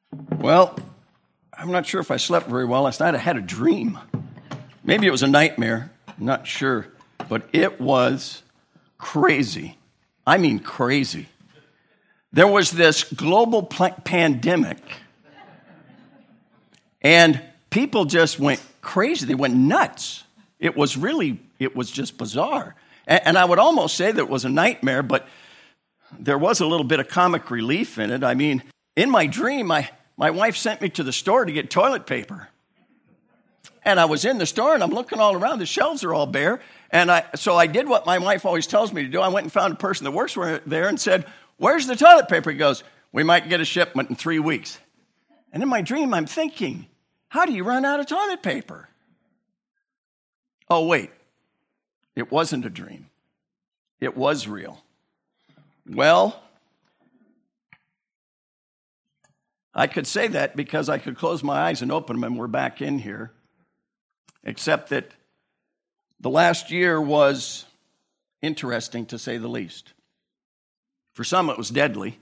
Well, I'm not sure if I slept very well last night. I had a dream. Maybe it was a nightmare. I'm not sure. But it was crazy. I mean crazy. There was this global pandemic, and people just went crazy. They went nuts. It was just bizarre. And I would almost say that it was a nightmare, but there was a little bit of comic relief in it. I mean, in my dream, my wife sent me to the store to get toilet paper. And I was in the store, and I'm looking all around. The shelves are all bare. So I did what my wife always tells me to do. I went and found a person that works there and said, "Where's the toilet paper?" He goes, "We might get a shipment in 3 weeks." And in my dream, I'm thinking, how do you run out of toilet paper? Oh, wait. It wasn't a dream. It was real. Well, I could say that because I could close my eyes and open them and we're back in here. Except that the last year was interesting, to say the least. For some, it was deadly.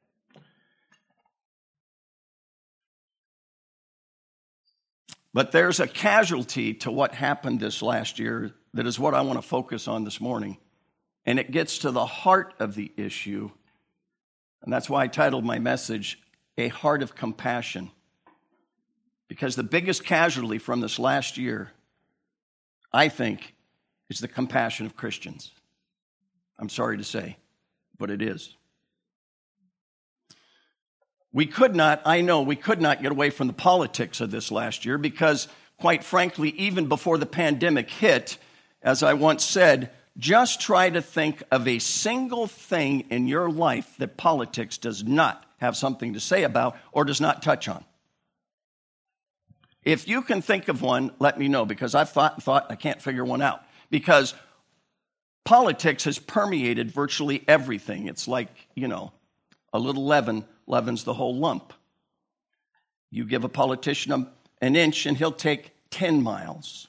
But there's a casualty to what happened this last year that is what I want to focus on this morning. And it gets to the heart of the issue. And that's why I titled my message, "A Heart of Compassion." Because the biggest casualty from this last year, I think, is the compassion of Christians. I'm sorry to say, but it is. We could not get away from the politics of this last year because, quite frankly, even before the pandemic hit, as I once said, just try to think of a single thing in your life that politics does not have something to say about or does not touch on. If you can think of one, let me know, because I've thought I can't figure one out. Because politics has permeated virtually everything. It's like, a little leaven leavens the whole lump. You give a politician an inch and he'll take 10 miles.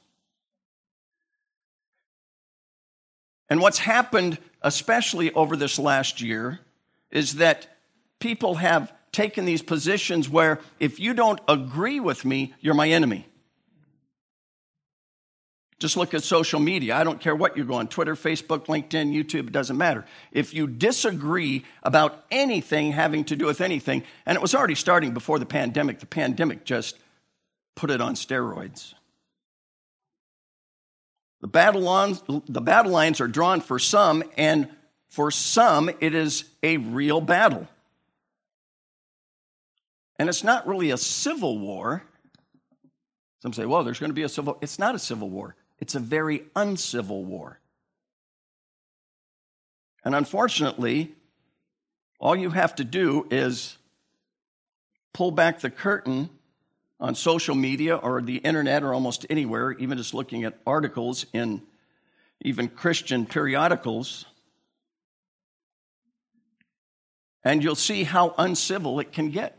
And what's happened, especially over this last year, is that people have taken these positions where if you don't agree with me, you're my enemy. Just look at social media. I don't care what you're going, Twitter, Facebook, LinkedIn, YouTube, it doesn't matter. If you disagree about anything having to do with anything, and it was already starting before the pandemic just put it on steroids. The battle lines are drawn for some, and for some it is a real battle. And it's not really a civil war. Some say, well, there's going to be a civil. It's not a civil war. It's a very uncivil war. And unfortunately, all you have to do is pull back the curtain on social media or the internet or almost anywhere, even just looking at articles in even Christian periodicals, and you'll see how uncivil it can get.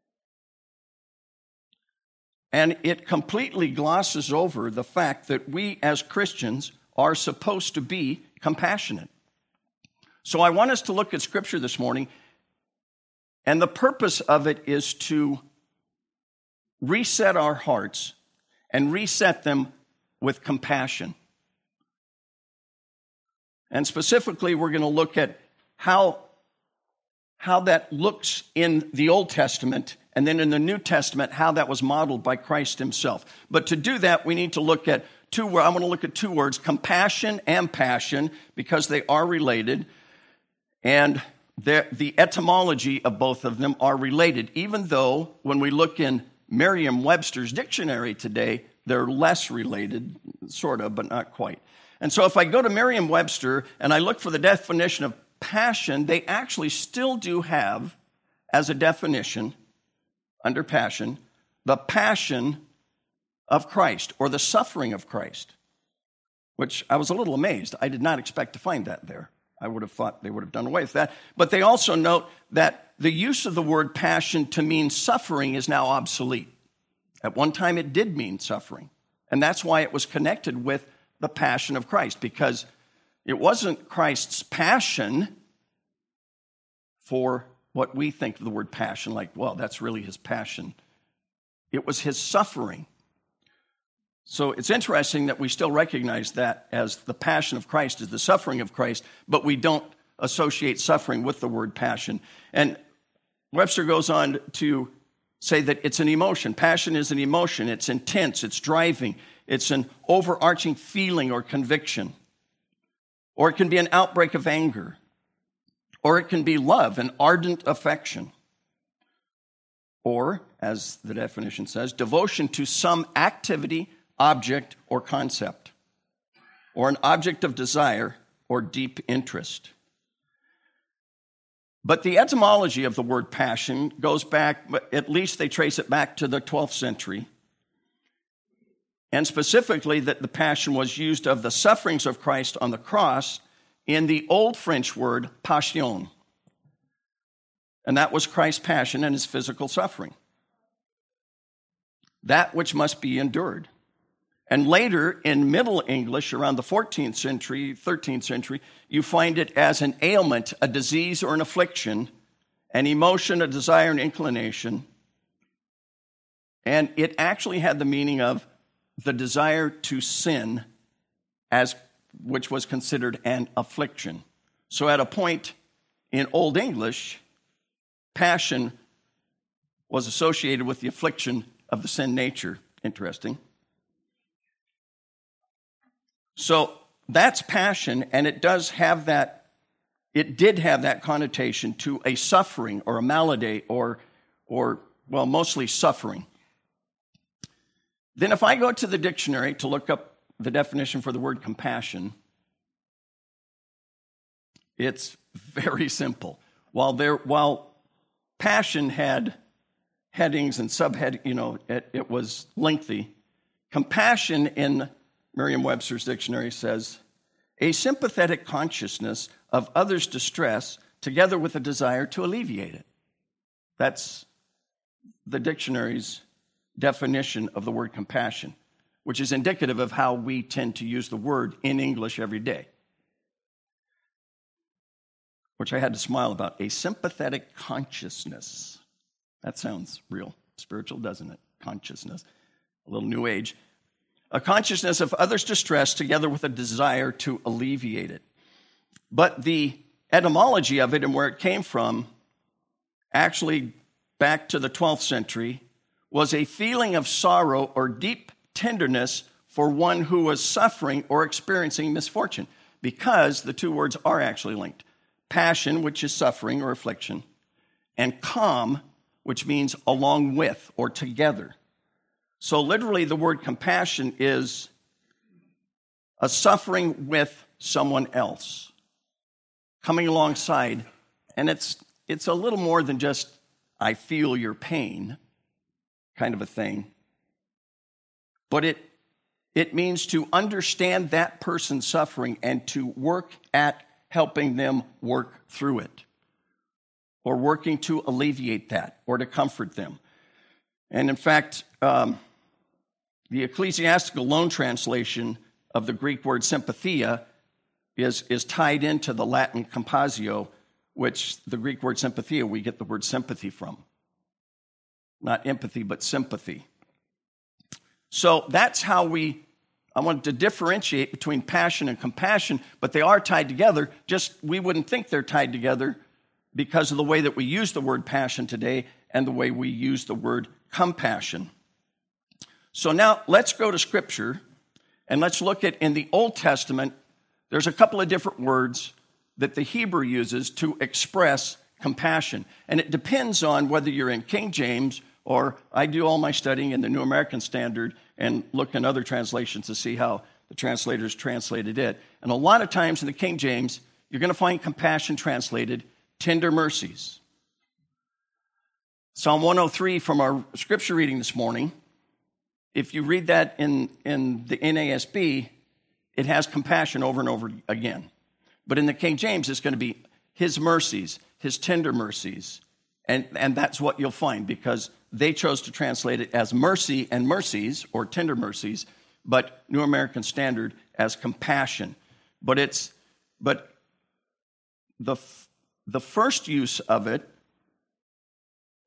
And it completely glosses over the fact that we as Christians are supposed to be compassionate. So I want us to look at Scripture this morning, and the purpose of it is to reset our hearts and reset them with compassion. And specifically, we're going to look at how that looks in the Old Testament, and then in the New Testament, how that was modeled by Christ himself. But to do that, we need to look at I want to look at two words, compassion and passion, because they are related. And the etymology of both of them are related, even though when we look in Merriam-Webster's dictionary today, they're less related, sort of, but not quite. And so if I go to Merriam-Webster and I look for the definition of passion, they actually still do have, as a definition, under passion, the passion of Christ, or the suffering of Christ, which I was a little amazed. I did not expect to find that there. I would have thought they would have done away with that. But they also note that the use of the word passion to mean suffering is now obsolete. At one time, it did mean suffering. And that's why it was connected with the passion of Christ, because it wasn't Christ's passion for what we think of the word passion, like, well, that's really his passion. It was his suffering. So it's interesting that we still recognize that as the passion of Christ, as the suffering of Christ, but we don't associate suffering with the word passion. And Webster goes on to say that it's an emotion. Passion is an emotion. It's intense. It's driving. It's an overarching feeling or conviction. Or it can be an outbreak of anger. Or it can be love, an ardent affection. Or, as the definition says, devotion to some activity, object, or concept. Or an object of desire or deep interest. But the etymology of the word passion goes back, at least they trace it back to the 12th century. And specifically that the passion was used of the sufferings of Christ on the cross in the old French word passion. And that was Christ's passion and his physical suffering. That which must be endured. And later in Middle English, around the 14th century, 13th century, you find it as an ailment, a disease or an affliction, an emotion, a desire, an inclination. And it actually had the meaning of the desire to sin, which was considered an affliction. So at a point in Old English, passion was associated with the affliction of the sin nature. Interesting. So that's passion, and it did have that connotation to a suffering or a malady or mostly suffering. Then if I go to the dictionary to look up the definition for the word compassion, it's very simple. While passion had headings and subheadings, it was lengthy. Compassion in Merriam-Webster's dictionary says, a sympathetic consciousness of others' distress together with a desire to alleviate it. That's the dictionary's definition of the word compassion, which is indicative of how we tend to use the word in English every day, which I had to smile about. A sympathetic consciousness. That sounds real spiritual, doesn't it? Consciousness. A little new age. A consciousness of others' distress together with a desire to alleviate it. But the etymology of it and where it came from, actually back to the 12th century, was a feeling of sorrow or deep tenderness for one who was suffering or experiencing misfortune, because the two words are actually linked. Passion, which is suffering or affliction, and com, which means along with or together. So literally the word compassion is a suffering with someone else, coming alongside, and it's a little more than just, I feel your pain, kind of a thing. But it means to understand that person's suffering and to work at helping them work through it, or working to alleviate that, or to comfort them. And in fact, the Ecclesiastical Loan Translation of the Greek word sympathia is tied into the Latin compasio, which the Greek word sympathia, we get the word sympathy from. Not empathy, but sympathy. So that's how I wanted to differentiate between passion and compassion, but they are tied together. Just we wouldn't think they're tied together because of the way that we use the word passion today and the way we use the word compassion. So now let's go to Scripture and let's look at, in the Old Testament, there's a couple of different words that the Hebrew uses to express compassion. And it depends on whether you're in King James, or I do all my studying in the New American Standard and look in other translations to see how the translators translated it. And a lot of times in the King James, you're going to find compassion translated tender mercies. Psalm 103 from our scripture reading this morning, if you read that in the NASB, it has compassion over and over again. But in the King James, it's going to be his mercies, his tender mercies. And that's what you'll find, because they chose to translate it as mercy and mercies, or tender mercies, but New American Standard as compassion. But the first use of it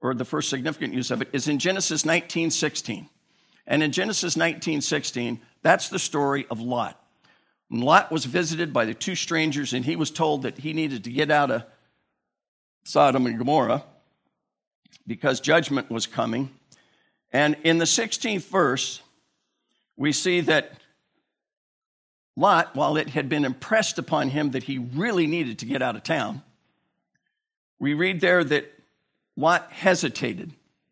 or the first significant use of it, is in Genesis 19:16. And in Genesis 19:16, that's the story of Lot. When Lot was visited by the two strangers, and he was told that he needed to get out of Sodom and Gomorrah because judgment was coming. And in the 16th verse, we see that Lot, while it had been impressed upon him that he really needed to get out of town, we read there that Lot hesitated.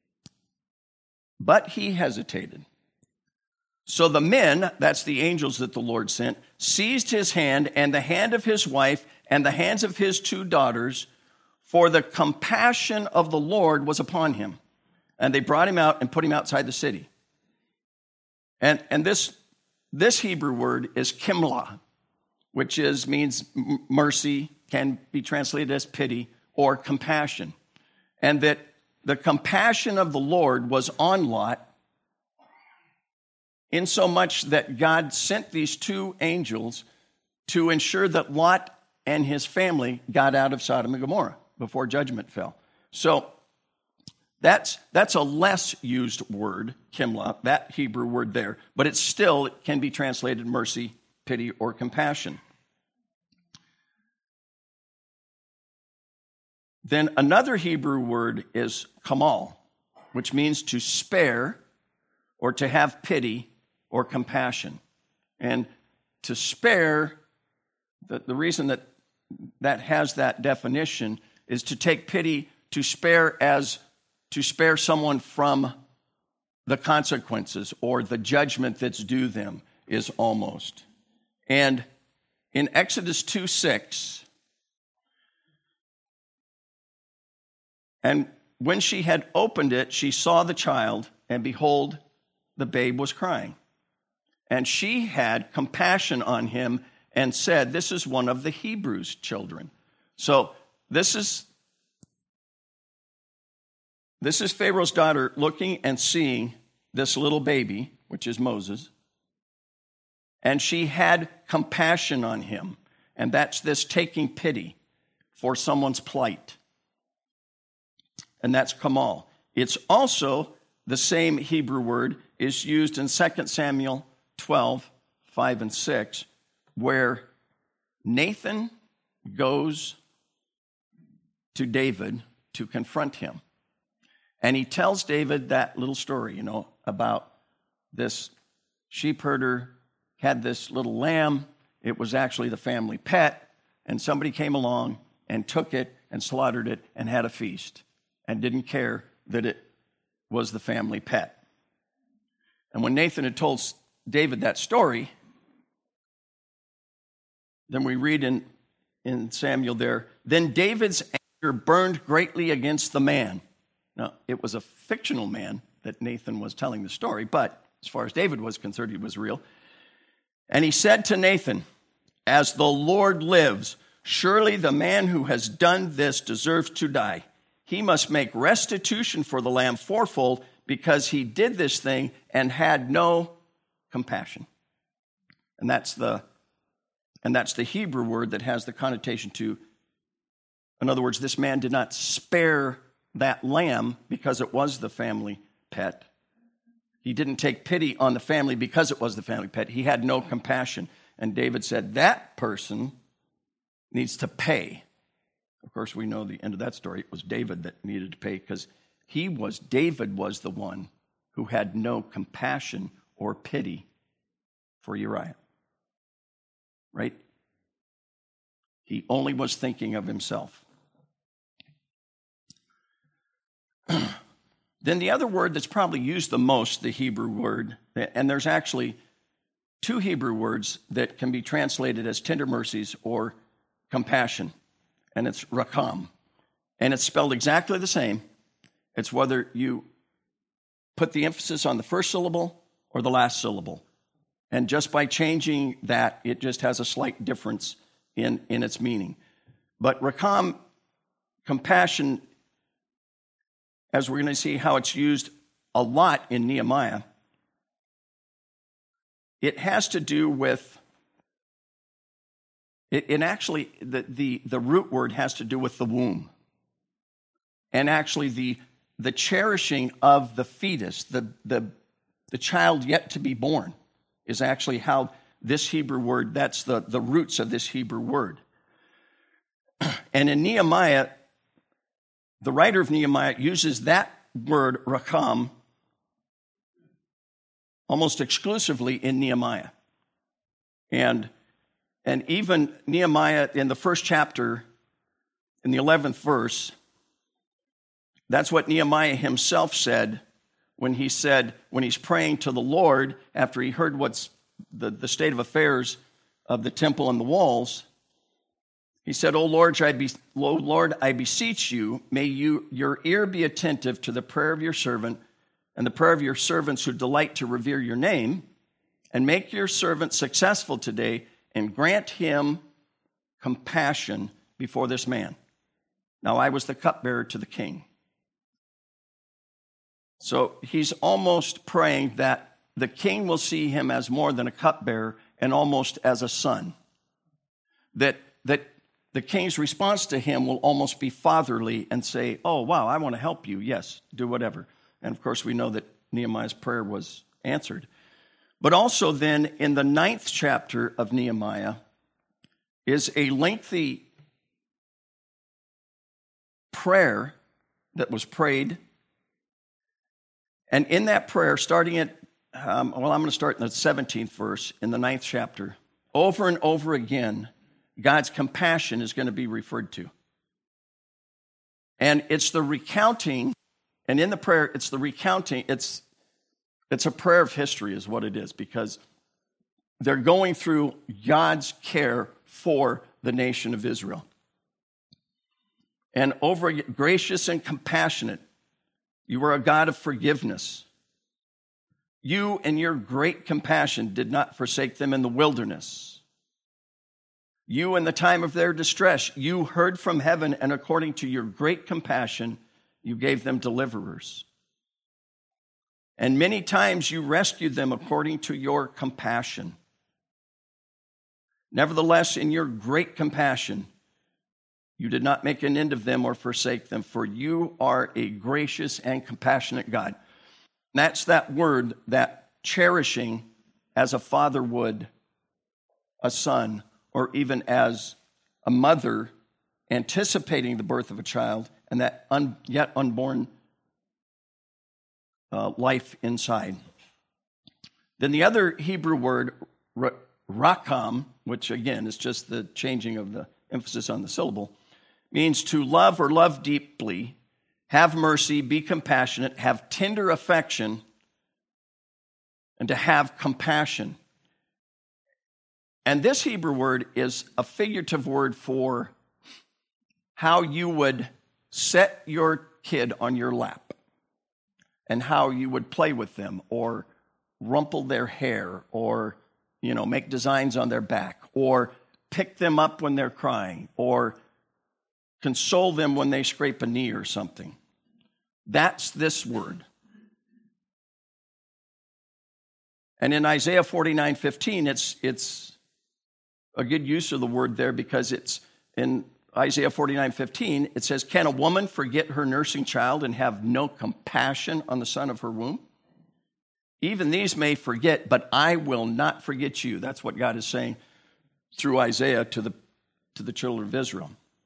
But he hesitated. So the men, that's the angels that the Lord sent, seized his hand and the hand of his wife and the hands of his two daughters, for the compassion of the Lord was upon him. And they brought him out and put him outside the city. And this Hebrew word is kimla, which means mercy, can be translated as pity or compassion. And that the compassion of the Lord was on Lot, insomuch that God sent these two angels to ensure that Lot and his family got out of Sodom and Gomorrah before judgment fell. So that's a less used word, kimla, that Hebrew word there, but it can be translated mercy, pity, or compassion. Then another Hebrew word is kamal, which means to spare or to have pity or compassion. And to spare, the reason that has that definition is to take pity, to spare someone from the consequences or the judgment that's due them is almost. And in Exodus 2:6, and when she had opened it, she saw the child, and behold, the babe was crying. And she had compassion on him and said, this is one of the Hebrews' children. So this is Pharaoh's daughter looking and seeing this little baby, which is Moses, and she had compassion on him. And that's this taking pity for someone's plight. And that's kamal. It's also the same Hebrew word is used in 2 Samuel 12:5 and 6, where Nathan goes to David to confront him. And he tells David that little story, about this sheep herder had this little lamb. It was actually the family pet, and somebody came along and took it and slaughtered it and had a feast and didn't care that it was the family pet. And when Nathan had told David that story, then we read in Samuel there, then David's anger burned greatly against the man. Now, it was a fictional man that Nathan was telling the story, but as far as David was concerned, he was real. And he said to Nathan, as the Lord lives, surely the man who has done this deserves to die. He must make restitution for the lamb fourfold because he did this thing and had no compassion. And that's the Hebrew word that has the connotation to, in other words, this man did not spare that lamb because it was the family pet. He didn't take pity on the family because it was the family pet. He had no compassion. And David said, that person needs to pay. Of course, we know the end of that story. It was David that needed to pay because David was the one who had no compassion or pity for Uriah. Right? He only was thinking of himself. Then the other word that's probably used the most, the Hebrew word, and there's actually two Hebrew words that can be translated as tender mercies or compassion, and it's rakam. And it's spelled exactly the same. It's whether you put the emphasis on the first syllable or the last syllable. And just by changing that, it just has a slight difference in its meaning. But rakam, compassion, as we're going to see how it's used a lot in Nehemiah, it has to do with, actually, the root word has to do with the womb. And actually, the the cherishing of the fetus, the child yet to be born, is actually how this Hebrew word, that's the roots of this Hebrew word. And in Nehemiah, the writer of Nehemiah uses that word, rakam, almost exclusively in Nehemiah. And even Nehemiah in the first chapter, in the 11th verse, that's what Nehemiah himself said when he's praying to the Lord after he heard what's the state of affairs of the temple and the walls. He said, "O Lord, I beseech you, may your ear be attentive to the prayer of your servant and the prayer of your servants who delight to revere your name, and make your servant successful today, and grant him compassion before this man. Now I was the cupbearer to the king." So he's almost praying that the king will see him as more than a cupbearer and almost as a son. That the king's response to him will almost be fatherly and say, "Oh, wow, I want to help you. Yes, do whatever." And of course, we know that Nehemiah's prayer was answered. But also then in the 9th chapter of Nehemiah is a lengthy prayer that was prayed. And in that prayer, starting at, I'm going to start in the 17th verse in the 9th chapter. Over and over again, God's compassion is going to be referred to. And it's the recounting, and in the prayer, it's the recounting, it's a prayer of history is what it is, because they're going through God's care for the nation of Israel. And over gracious and compassionate, you are a God of forgiveness. You in your great compassion did not forsake them in the wilderness. You in the time of their distress, you heard from heaven, and according to your great compassion, you gave them deliverers. And many times you rescued them according to your compassion. Nevertheless, in your great compassion, you did not make an end of them or forsake them, for you are a gracious and compassionate God. That's that word, that cherishing as a father would a son, or even as a mother anticipating the birth of a child and that yet unborn life inside. Then the other Hebrew word, rakam, which again is just the changing of the emphasis on the syllable, means to love or love deeply, have mercy, be compassionate, have tender affection, and to have compassion. And this Hebrew word is a figurative word for how you would set your kid on your lap and how you would play with them or rumple their hair or, make designs on their back or pick them up when they're crying or console them when they scrape a knee or something. That's this word. And in Isaiah 49:15, it's a good use of the word there because it's in Isaiah 49:15, it says, "Can a woman forget her nursing child and have no compassion on the son of her womb? Even these may forget, but I will not forget you." That's what God is saying through Isaiah to the children of Israel.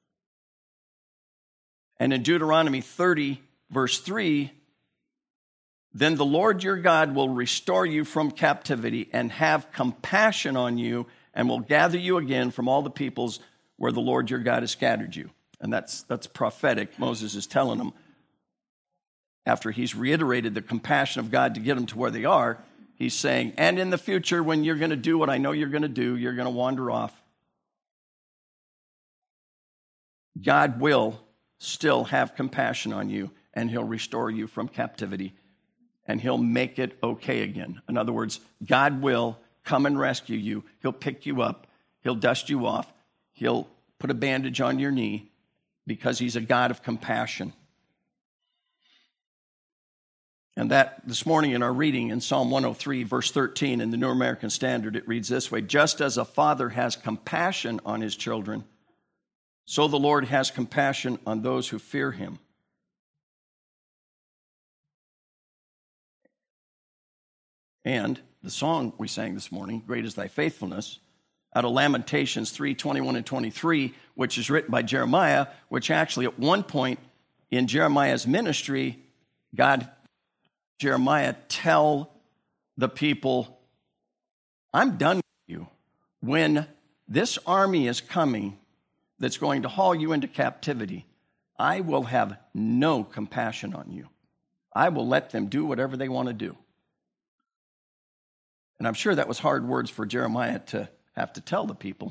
And in Deuteronomy 30, verse 3, "Then the Lord your God will restore you from captivity and have compassion on you and will gather you again from all the peoples where the Lord your God has scattered you." And that's prophetic. Moses is telling them, after he's reiterated the compassion of God to get them to where they are, he's saying, and in the future when you're going to do what I know you're going to do, you're going to wander off, God will still have compassion on you, and he'll restore you from captivity, and he'll make it okay again. In other words, God will come and rescue you. He'll pick you up. He'll dust you off. He'll put a bandage on your knee because he's a God of compassion. And that this morning in our reading in Psalm 103, verse 13, in the New American Standard, it reads this way: "Just as a father has compassion on his children, so the Lord has compassion on those who fear him. And the song we sang this morning, Great is Thy Faithfulness, out of Lamentations 3:21 and 23, which is written by Jeremiah, which actually at one point in Jeremiah's ministry, Jeremiah tell the people, I'm done with you. When this army is coming that's going to haul you into captivity, I will have no compassion on you. I will let them do whatever they want to do. And I'm sure that was hard words for Jeremiah to have to tell the people.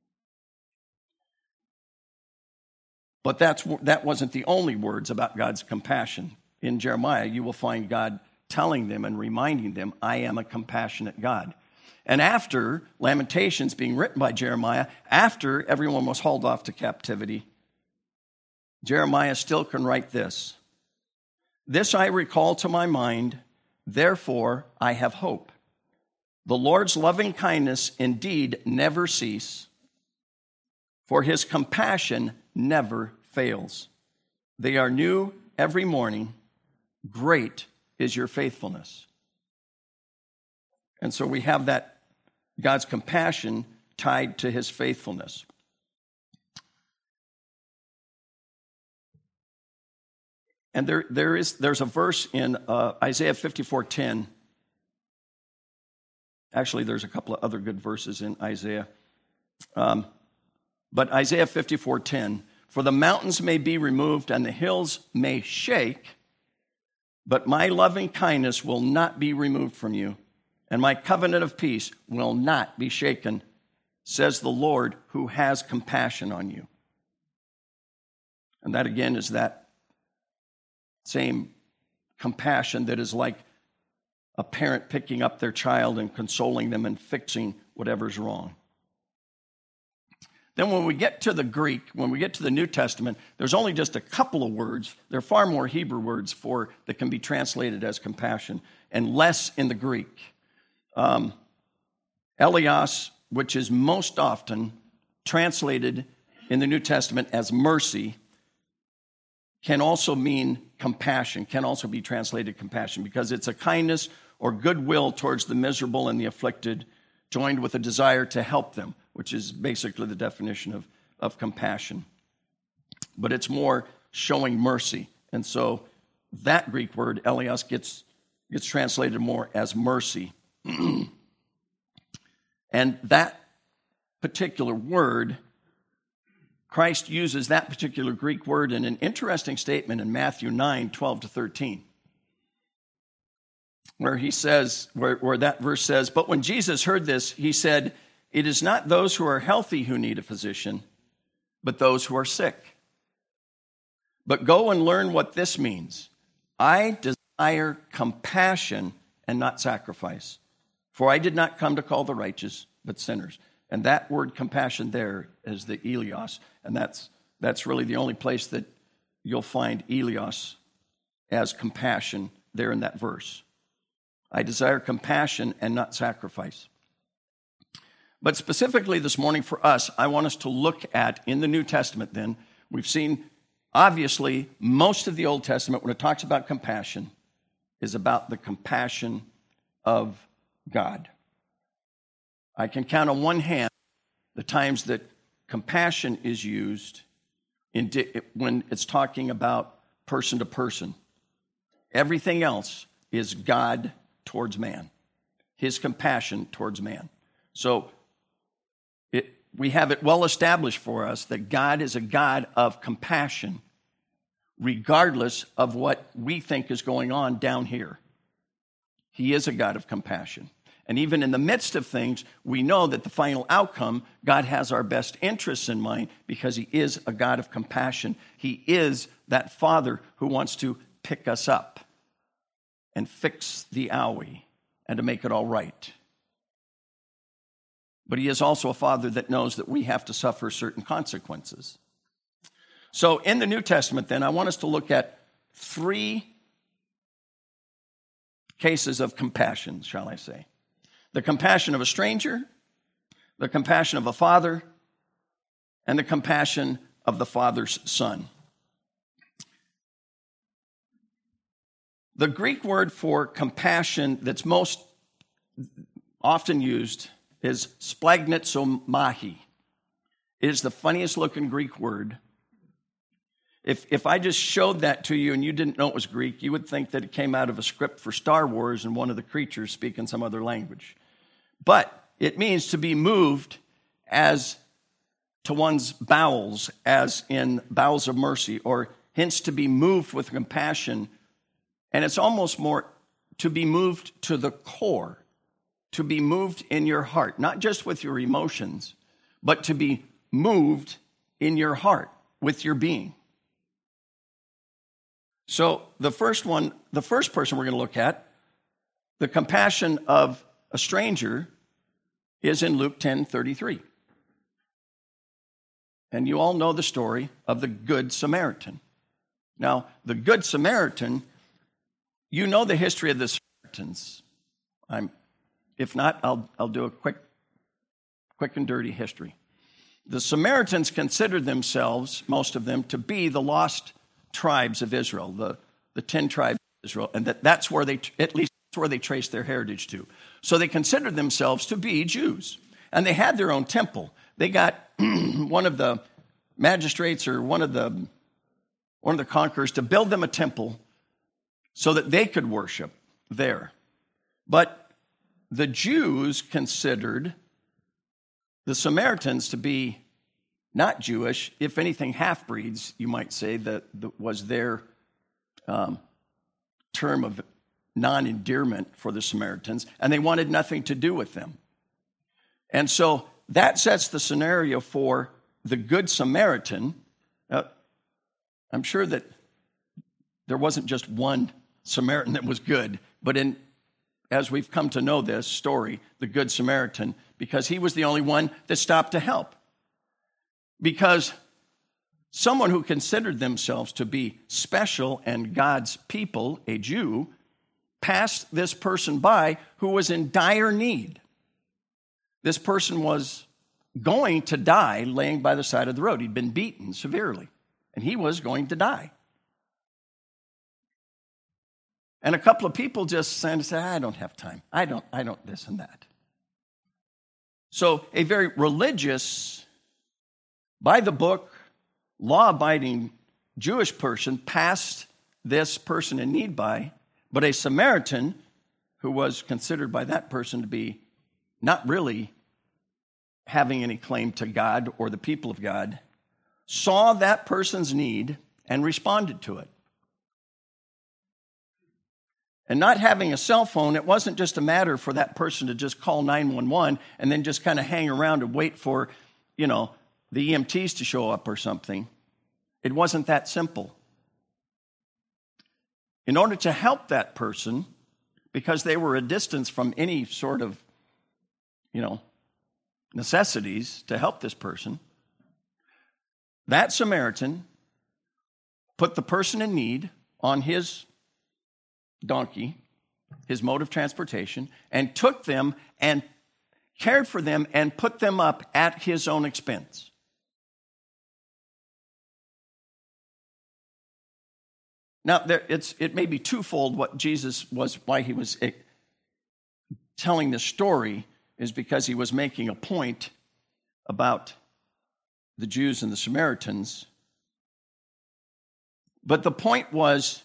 But that wasn't the only words about God's compassion. In Jeremiah, you will find God telling them and reminding them, I am a compassionate God. And after Lamentations being written by Jeremiah, after everyone was hauled off to captivity, Jeremiah still can write this. This I recall to my mind, therefore I have hope. The Lord's loving kindness indeed never cease, for his compassion never fails. They are new every morning. Great is your faithfulness. And so we have that God's compassion tied to his faithfulness. And there's a verse in Isaiah 54:10. Actually, there's a couple of other good verses in Isaiah. But Isaiah 54:10, for the mountains may be removed and the hills may shake, but my loving kindness will not be removed from you, and my covenant of peace will not be shaken, says the Lord who has compassion on you. And that again is that same compassion that is like a parent picking up their child and consoling them and fixing whatever's wrong. Then when we get to the Greek, when we get to the New Testament, there's only just a couple of words. There are far more Hebrew words that can be translated as compassion, and less in the Greek. Elios, which is most often translated in the New Testament as mercy, can also mean compassion, can also be translated compassion, because it's a kindness or goodwill towards the miserable and the afflicted, joined with a desire to help them, which is basically the definition of compassion. But it's more showing mercy. And so that Greek word, elios, gets translated more as mercy. And that particular word, Christ uses that particular Greek word in an interesting statement in Matthew 9:12-13. Where he says, where that verse says, but when Jesus heard this, he said, it is not those who are healthy who need a physician, but those who are sick. But go and learn what this means. I desire compassion and not sacrifice, for I did not come to call the righteous, but sinners. And that word compassion there is the elios, and that's really the only place that you'll find elios as compassion there in that verse. I desire compassion and not sacrifice. But specifically this morning for us, I want us to look at, in the New Testament then, we've seen, obviously, most of the Old Testament, when it talks about compassion, is about the compassion of God. I can count on one hand the times that compassion is used when it's talking about person to person. Everything else is God towards man, his compassion towards man. So we have it well established for us that God is a God of compassion, regardless of what we think is going on down here. He is a God of compassion. And even in the midst of things, we know that the final outcome, God has our best interests in mind because he is a God of compassion. He is that Father who wants to pick us up and fix the owie and to make it all right. But he is also a Father that knows that we have to suffer certain consequences. So in the New Testament, then, I want us to look at 3 cases of compassion, shall I say. The compassion of a stranger, the compassion of a father, and the compassion of the Father's Son. The Greek word for compassion that's most often used is splagnizomai. It is the funniest looking Greek word. If I just showed that to you and you didn't know it was Greek, you would think that it came out of a script for Star Wars and one of the creatures speaking some other language. But it means to be moved as to one's bowels, as in bowels of mercy, or hence to be moved with compassion. And it's almost more to be moved to the core, to be moved in your heart, not just with your emotions, but to be moved in your heart with your being. So the first person we're going to look at, the compassion of a stranger, is in Luke 10:33. And you all know the story of the Good Samaritan. Now, the Good Samaritan, you know the history of the Samaritans. If not, I'll do a quick and dirty history. The Samaritans considered themselves, most of them, to be the lost tribes of Israel, the 10 tribes of Israel, and that's where they, at least that's where they traced their heritage to. So they considered themselves to be Jews, and they had their own temple. They got one of the magistrates or one of the conquerors to build them a temple so that they could worship there. But the Jews considered the Samaritans to be not Jewish, if anything, half-breeds, you might say, that was their term of non-endearment for the Samaritans, and they wanted nothing to do with them. And so that sets the scenario for the Good Samaritan. I'm sure that there wasn't just one Samaritan that was good, but as we've come to know this story, the Good Samaritan, because he was the only one that stopped to help. Because someone who considered themselves to be special and God's people, a Jew, passed this person by who was in dire need. This person was going to die laying by the side of the road. He'd been beaten severely, and he was going to die. And a couple of people just said, I don't have time. I don't this and that. So a very religious, by the book, law-abiding Jewish person passed this person in need by, but a Samaritan, who was considered by that person to be not really having any claim to God or the people of God, saw that person's need and responded to it. And not having a cell phone, it wasn't just a matter for that person to just call 911 and then just kind of hang around and wait for, the EMTs to show up or something. It wasn't that simple. In order to help that person, because they were a distance from any sort of, necessities to help this person, that Samaritan put the person in need on his donkey, his mode of transportation, and took them and cared for them and put them up at his own expense. Now, it may be twofold why he was telling this story is because he was making a point about the Jews and the Samaritans. But the point was,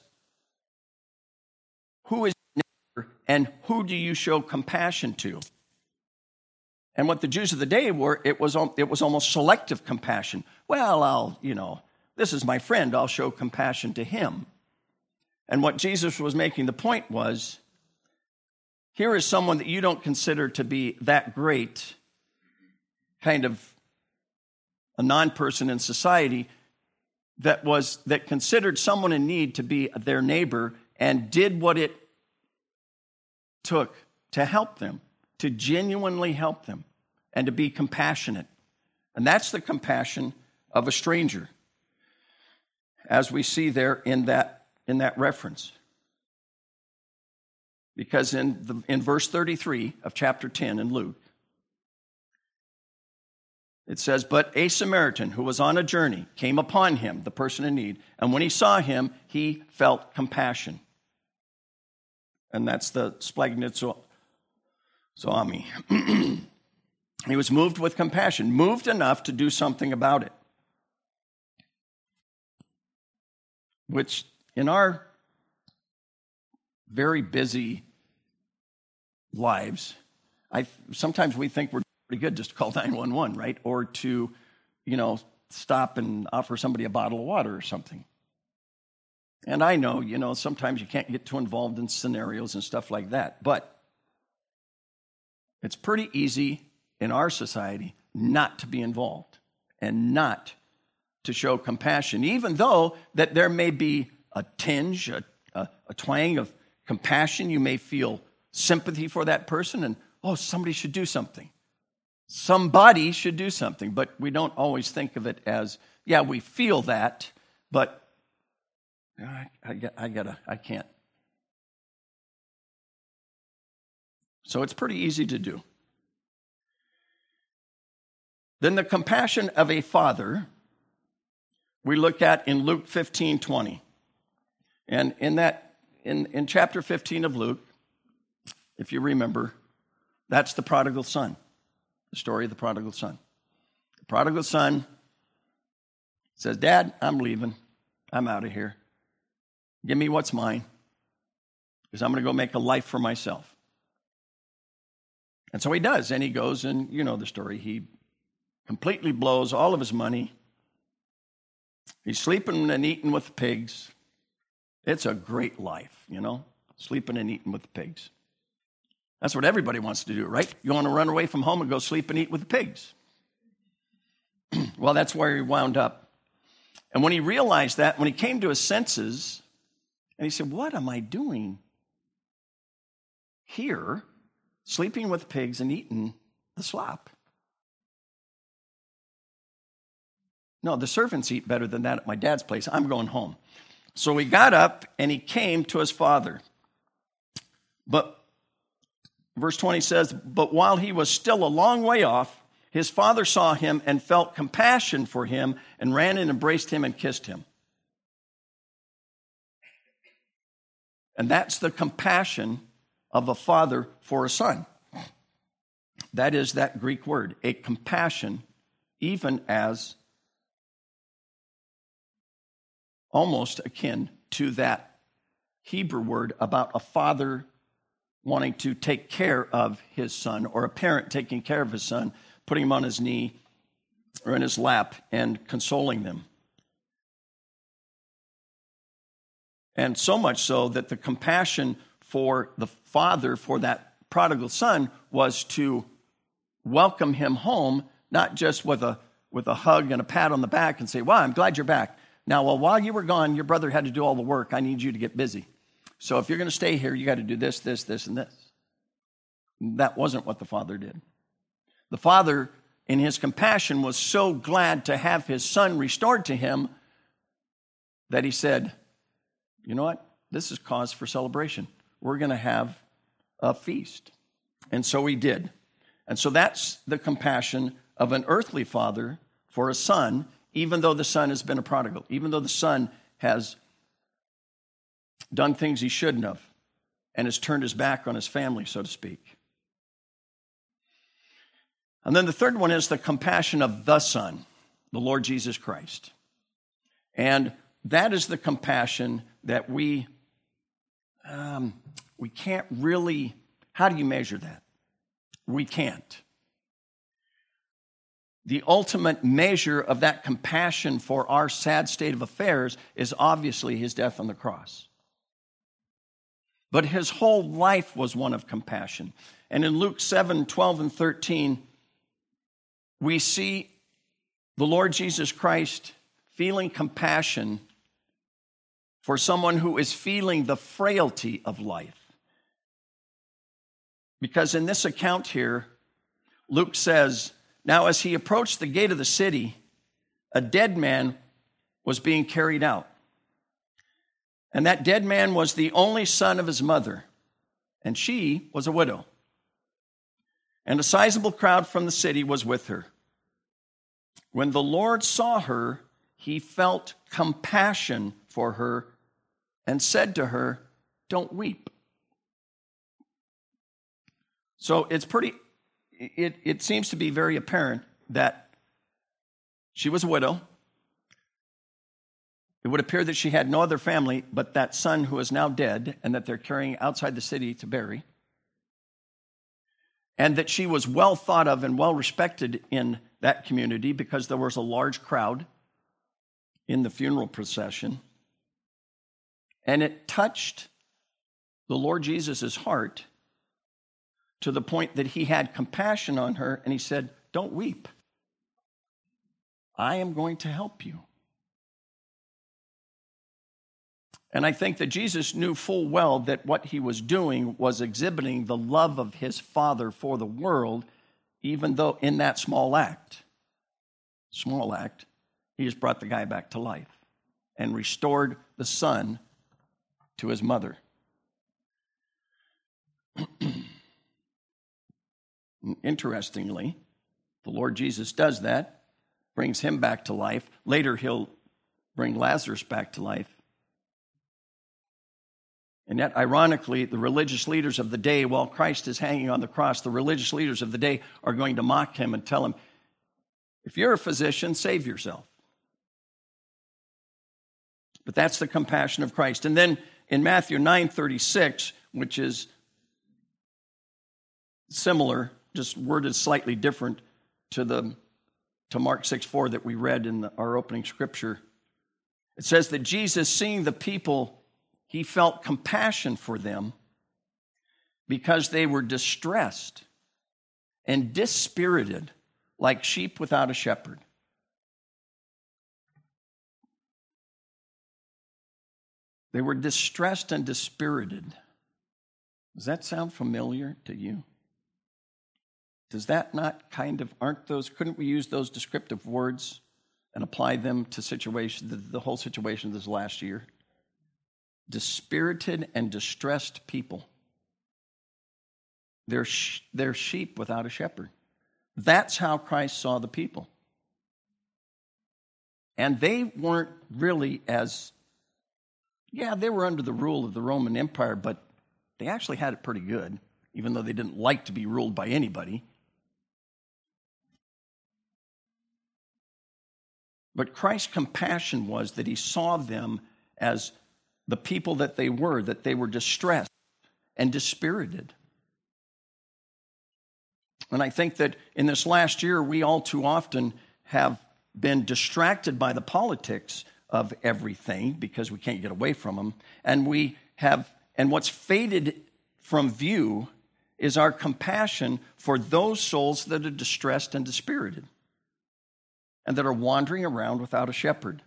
who is your neighbor and who do you show compassion to? And what the Jews of the day were, it was almost selective compassion. Well, this is my friend, I'll show compassion to him. And what Jesus was making the point was, here is someone that you don't consider to be that great, kind of a non-person in society, that considered someone in need to be their neighbor and did what it took to help them, to genuinely help them, and to be compassionate. And that's the compassion of a stranger, as we see there in that reference. Because in verse 33 of chapter 10 in Luke, it says, "But a Samaritan who was on a journey came upon him," the person in need, "and when he saw him, he felt compassion." And that's the So, he was moved with compassion, moved enough to do something about it. Which, in our very busy lives, sometimes we think we're pretty good just to call 911, right? Or to, stop and offer somebody a bottle of water or something. And I know, sometimes you can't get too involved in scenarios and stuff like that. But it's pretty easy in our society not to be involved and not to show compassion, even though that there may be a tinge, a twang of compassion. You may feel sympathy for that person and, somebody should do something. Somebody should do something, but we don't always think of it as, we feel that, but I can't. So it's pretty easy to do. Then the compassion of a father, we look at in Luke 15:20. And in chapter 15 of Luke, if you remember, that's the prodigal son, the story of the prodigal son. The prodigal son says, Dad, I'm leaving. I'm out of here. Give me what's mine, because I'm going to go make a life for myself. And so he does, and he goes, and you know the story. He completely blows all of his money. He's sleeping and eating with the pigs. It's a great life, sleeping and eating with the pigs. That's what everybody wants to do, right? You want to run away from home and go sleep and eat with the pigs. Well, that's where he wound up. And when he realized that, when he came to his senses, and he said, what am I doing here, sleeping with pigs and eating the slop? No, the servants eat better than that at my dad's place. I'm going home. So he got up and he came to his father. But verse 20 says, but while he was still a long way off, his father saw him and felt compassion for him and ran and embraced him and kissed him. And that's the compassion of a father for a son. That is that Greek word, a compassion, even as almost akin to that Hebrew word about a father wanting to take care of his son, or a parent taking care of his son, putting him on his knee or in his lap and consoling them. And so much so that the compassion for the father for that prodigal son was to welcome him home, not just with a hug and a pat on the back and say, wow, I'm glad you're back. Now, while you were gone, your brother had to do all the work. I need you to get busy. So if you're going to stay here, you got to do this, this, this, and this. That wasn't what the father did. The father, in his compassion, was so glad to have his son restored to him that he said, you know what? This is cause for celebration. We're going to have a feast. And so he did. And so that's the compassion of an earthly father for a son, even though the son has been a prodigal, even though the son has done things he shouldn't have and has turned his back on his family, so to speak. And then the third one is the compassion of the Son, the Lord Jesus Christ. And that is the compassion that we can't really, how do you measure that? We can't. The ultimate measure of that compassion for our sad state of affairs is obviously his death on the cross. But his whole life was one of compassion. And in Luke 7:12 and 13, we see the Lord Jesus Christ feeling compassion for someone who is feeling the frailty of life. Because in this account here, Luke says, now as he approached the gate of the city, a dead man was being carried out. And that dead man was the only son of his mother, and she was a widow. And a sizable crowd from the city was with her. When the Lord saw her, he felt compassion for her and said to her, don't weep. So it seems to be very apparent that she was a widow. It would appear that she had no other family but that son who is now dead and that they're carrying outside the city to bury. And that she was well thought of and well respected in that community because there was a large crowd in the funeral procession. And it touched the Lord Jesus' heart to the point that he had compassion on her and he said, "Don't weep. I am going to help you." And I think that Jesus knew full well that what he was doing was exhibiting the love of his Father for the world, even though in that small act, he just brought the guy back to life and restored the son to his mother. Interestingly, the Lord Jesus does that, brings him back to life. Later, he'll bring Lazarus back to life. And yet, ironically, the religious leaders of the day, while Christ is hanging on the cross, the religious leaders of the day are going to mock him and tell him, "If you're a physician, save yourself." But that's the compassion of Christ. And then in Matthew 9:36, which is similar, just worded slightly different to Mark 6:4 that we read in our opening scripture, it says that Jesus, seeing the people, he felt compassion for them because they were distressed and dispirited like sheep without a shepherd. They were distressed and dispirited. Does that sound familiar to you? Does that not couldn't we use those descriptive words and apply them to the whole situation this last year? Dispirited and distressed people. They're sheep without a shepherd. That's how Christ saw the people. And they weren't really they were under the rule of the Roman Empire, but they actually had it pretty good, even though they didn't like to be ruled by anybody. But Christ's compassion was that he saw them as the people that they were distressed and dispirited. And I think that in this last year, we all too often have been distracted by the politics of everything because we can't get away from them. And what's faded from view is our compassion for those souls that are distressed and dispirited and that are wandering around without a shepherd.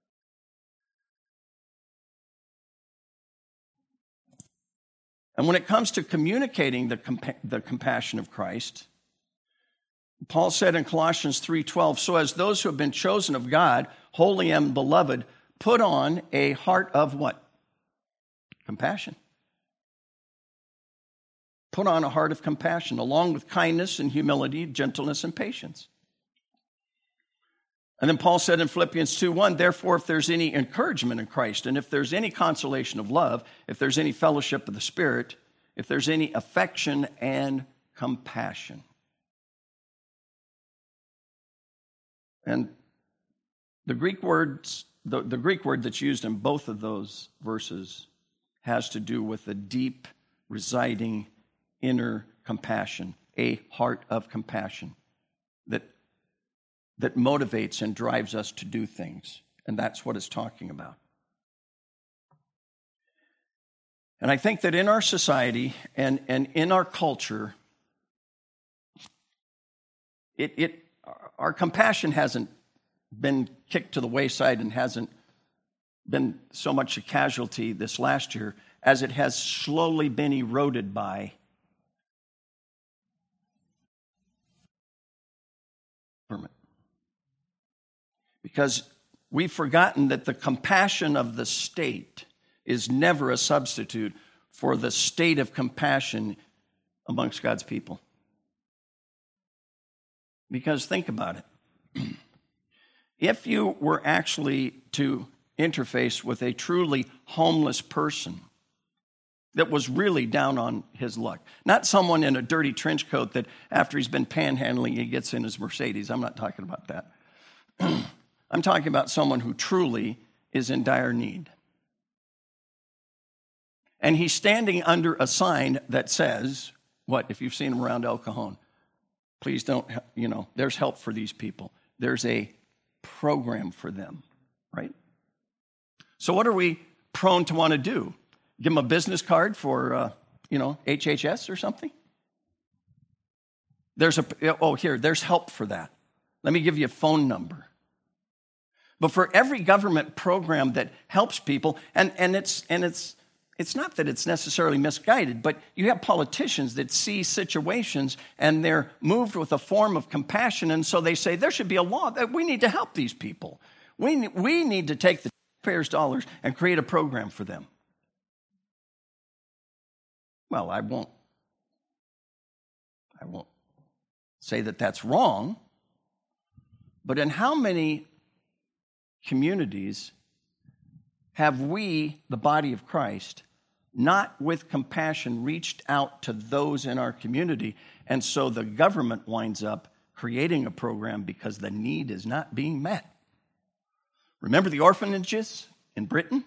And when it comes to communicating the compassion of Christ, Paul said in Colossians 3:12, "So as those who have been chosen of God, holy and beloved, put on a heart of" what? Compassion. Put on a heart of compassion, along with kindness and humility, gentleness and patience. And then Paul said in Philippians 2:1, "Therefore, if there's any encouragement in Christ, and if there's any consolation of love, if there's any fellowship of the Spirit, if there's any affection and compassion." And the Greek word that's used in both of those verses has to do with a deep, residing, inner compassion, a heart of compassion that motivates and drives us to do things. And that's what it's talking about. And I think that in our society and in our culture, our compassion hasn't been kicked to the wayside and hasn't been so much a casualty this last year as it has slowly been eroded by government. Because we've forgotten that the compassion of the state is never a substitute for the state of compassion amongst God's people. Because think about it. If you were actually to interface with a truly homeless person, that was really down on his luck. Not someone in a dirty trench coat that after he's been panhandling, he gets in his Mercedes. I'm not talking about that. I'm talking about someone who truly is in dire need. And he's standing under a sign that says, what, if you've seen him around El Cajon, please don't, there's help for these people. There's a program for them, right? So what are we prone to want to do? Give them a business card for, HHS or something? There's help for that. Let me give you a phone number. But for every government program that helps people, and it's not that it's necessarily misguided, but you have politicians that see situations and they're moved with a form of compassion, and so they say there should be a law that we need to help these people. We need to take the taxpayers' dollars and create a program for them. Well, I won't say that that's wrong, but in how many communities have we, the body of Christ, not with compassion reached out to those in our community, and so the government winds up creating a program because the need is not being met? Remember the orphanages in Britain?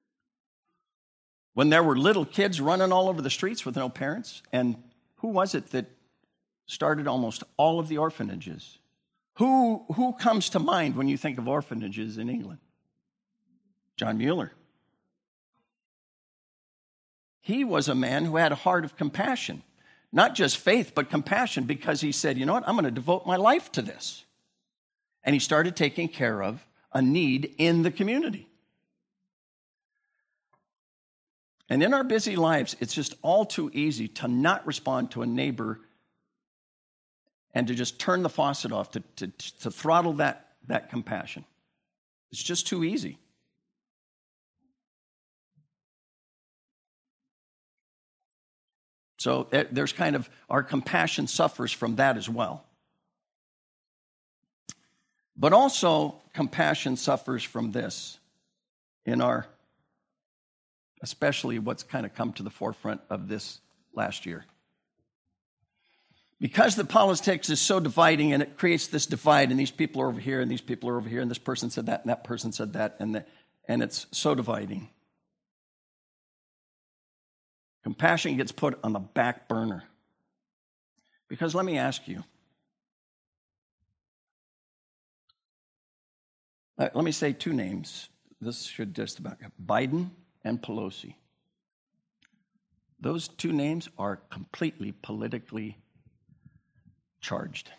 When there were little kids running all over the streets with no parents? And who was it that started almost all of the orphanages? Who comes to mind when you think of orphanages in England? John Mueller. He was a man who had a heart of compassion. Not just faith, but compassion, because he said, you know what, I'm going to devote my life to this. And he started taking care of a need in the community. And in our busy lives, it's just all too easy to not respond to a neighbor and to just turn the faucet off, to throttle that compassion. It's just too easy. So there's kind of, our compassion suffers from that as well. But also, compassion suffers from this in our, especially what's kind of come to the forefront of this last year. Because the politics is so dividing, and it creates this divide, and these people are over here, and these people are over here, and this person said that, and that person said that, and it's so dividing. Compassion gets put on the back burner. Because let me ask you, let me say two names. This should just about, Biden and Pelosi. Those two names are completely politically charged.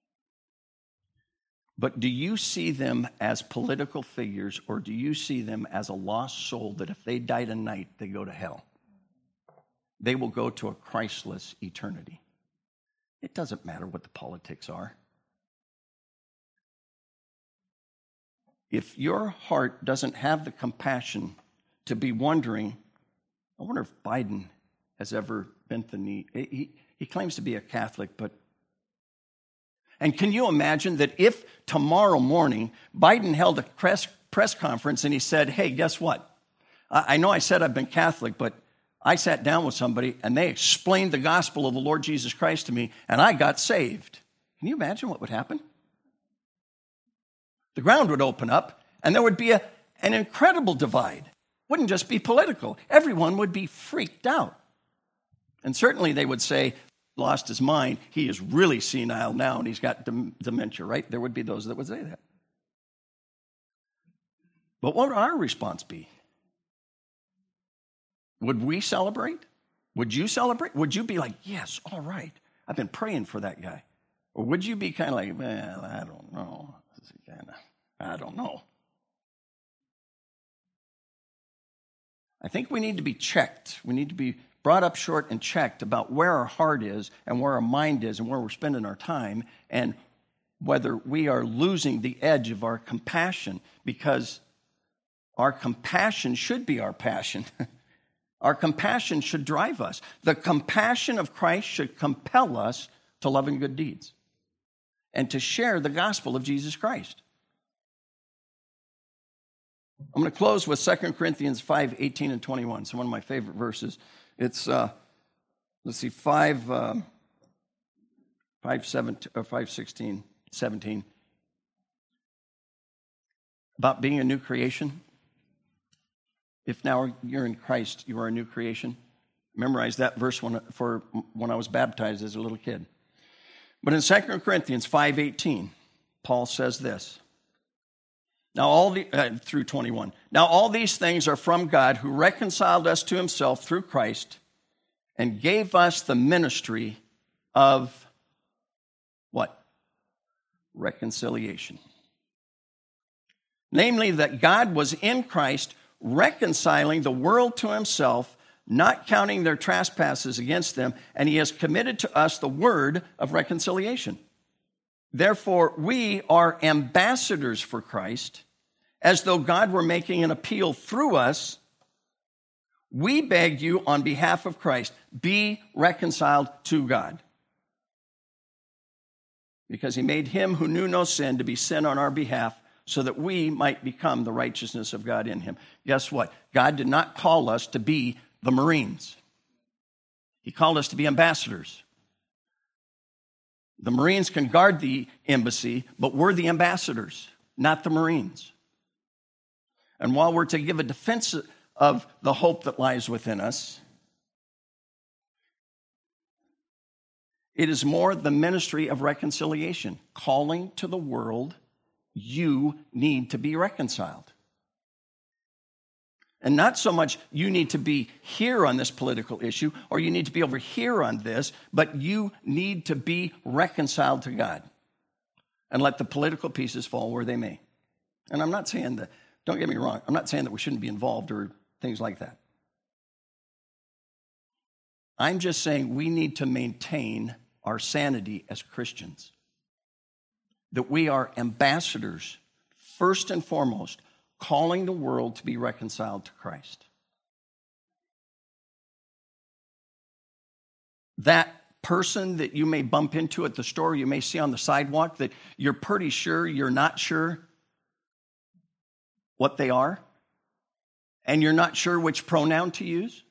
But do you see them as political figures, or do you see them as a lost soul that if they die tonight, they go to hell? They will go to a Christless eternity. It doesn't matter what the politics are. If your heart doesn't have the compassion to be wondering, I wonder if Biden has ever bent the knee. He claims to be a Catholic, but... And can you imagine that if tomorrow morning Biden held a press conference and he said, hey, guess what? I know I said I've been Catholic, but I sat down with somebody and they explained the gospel of the Lord Jesus Christ to me and I got saved. Can you imagine what would happen? The ground would open up and there would be an incredible divide. It wouldn't just be political. Everyone would be freaked out. And certainly they would say, lost his mind, he is really senile now and he's got dementia, right? There would be those that would say that. But what would our response be? Would we celebrate? Would you celebrate? Would you be like, yes, all right, I've been praying for that guy? Or would you be kind of like, well, I don't know. I don't know. I think we need to be checked. We need to be brought up short and checked about where our heart is and where our mind is and where we're spending our time and whether we are losing the edge of our compassion, because our compassion should be our passion. Our compassion should drive us. The compassion of Christ should compel us to love and good deeds and to share the gospel of Jesus Christ. I'm going to close with 2 Corinthians 5:18 and 21. It's one of my favorite verses. It's, let's see, 5:16, 17. About being a new creation. If now you're in Christ, you are a new creation. Memorize that verse when I was baptized as a little kid. But in 2 Corinthians 5:18, Paul says this. Now through 21. Now all these things are from God, who reconciled us to himself through Christ and gave us the ministry of what? Reconciliation. Namely, that God was in Christ reconciling the world to himself, not counting their trespasses against them, and he has committed to us the word of reconciliation. Therefore, we are ambassadors for Christ, as though God were making an appeal through us. We beg you on behalf of Christ, be reconciled to God. Because he made him who knew no sin to be sin on our behalf, so that we might become the righteousness of God in him. Guess what? God did not call us to be the Marines. He called us to be ambassadors. The Marines can guard the embassy, but we're the ambassadors, not the Marines. And while we're to give a defense of the hope that lies within us, it is more the ministry of reconciliation, calling to the world, you need to be reconciled. And not so much you need to be here on this political issue or you need to be over here on this, but you need to be reconciled to God and let the political pieces fall where they may. And I'm not saying that, don't get me wrong, I'm not saying that we shouldn't be involved or things like that. I'm just saying we need to maintain our sanity as Christians. That we are ambassadors, first and foremost, calling the world to be reconciled to Christ. That person that you may bump into at the store, you may see on the sidewalk that you're pretty sure you're not sure what they are, and you're not sure which pronoun to use.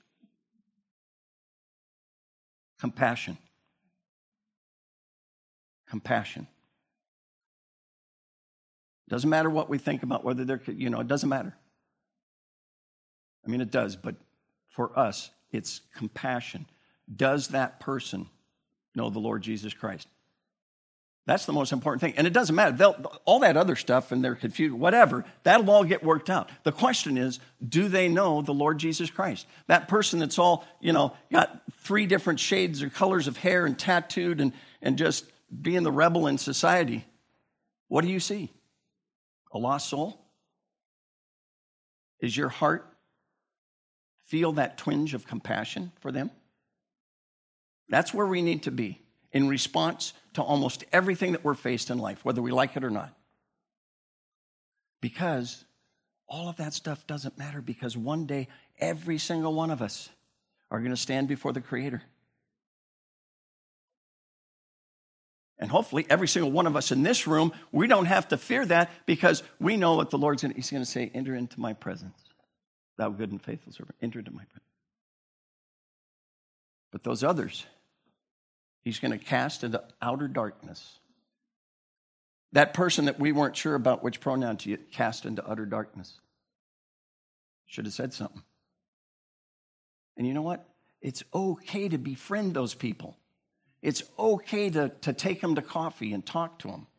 Compassion. Compassion. Doesn't matter what we think about whether they're, it doesn't matter. I mean, it does, but for us, it's compassion. Does that person know the Lord Jesus Christ? That's the most important thing. And it doesn't matter. All that other stuff and they're confused, whatever, that'll all get worked out. The question is, do they know the Lord Jesus Christ? That person that's all, got 3 different shades or colors of hair and tattooed and just being the rebel in society, what do you see? A lost soul? Is your heart feel that twinge of compassion for them? That's where we need to be in response to almost everything that we're faced in life, whether we like it or not. Because all of that stuff doesn't matter, because one day every single one of us are going to stand before the Creator. And hopefully every single one of us in this room, we don't have to fear that because we know what the Lord's going to, he's going to say, enter into my presence. Thou good and faithful servant, enter into my presence. But those others, he's going to cast into outer darkness. That person that we weren't sure about which pronoun to cast into utter darkness. Should have said something. And you know what? It's okay to befriend those people. It's okay to take them to coffee and talk to them.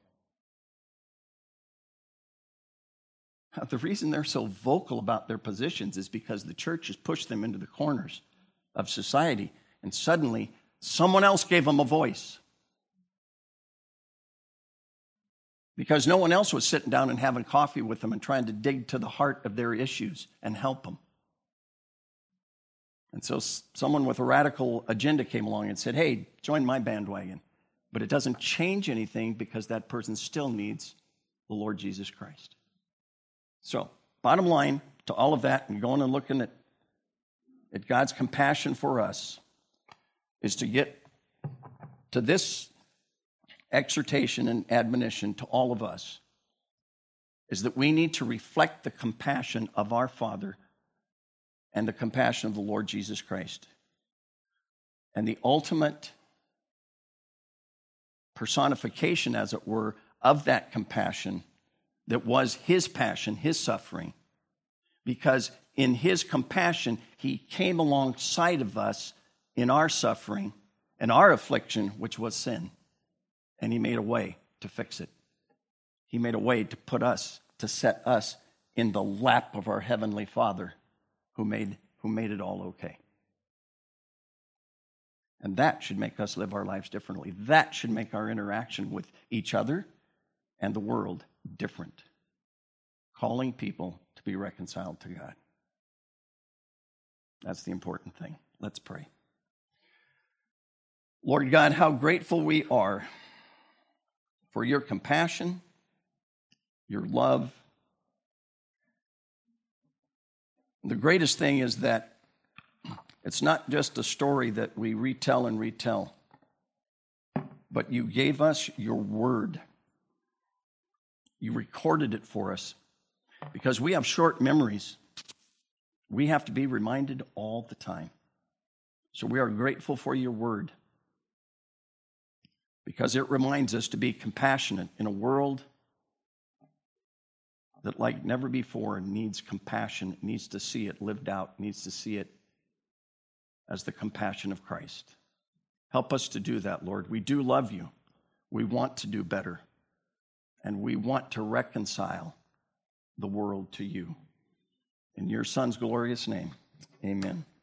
The reason they're so vocal about their positions is because the church has pushed them into the corners of society, and suddenly someone else gave them a voice. Because no one else was sitting down and having coffee with them and trying to dig to the heart of their issues and help them. And so someone with a radical agenda came along and said, hey, join my bandwagon. But it doesn't change anything because that person still needs the Lord Jesus Christ. So, bottom line to all of that and going and looking at God's compassion for us is to get to this exhortation and admonition to all of us is that we need to reflect the compassion of our Father and the compassion of the Lord Jesus Christ And the ultimate personification, as it were, of that compassion that was his passion, his suffering, because in his compassion, he came alongside of us in our suffering and our affliction, which was sin. And he made a way to fix it. He made a way to set us in the lap of our Heavenly Father who made it all okay. And that should make us live our lives differently. That should make our interaction with each other and the world different. Calling people to be reconciled to God. That's the important thing. Let's pray. Lord God, how grateful we are for your compassion, your love. The greatest thing is that it's not just a story that we retell and retell, but you gave us your word. You recorded it for us. Because we have short memories, we have to be reminded all the time. So we are grateful for your word, because it reminds us to be compassionate in a world that, like never before, needs compassion, needs to see it lived out, needs to see it as the compassion of Christ. Help us to do that, Lord. We do love you. We want to do better. And we want to reconcile the world to you. In your Son's glorious name, amen.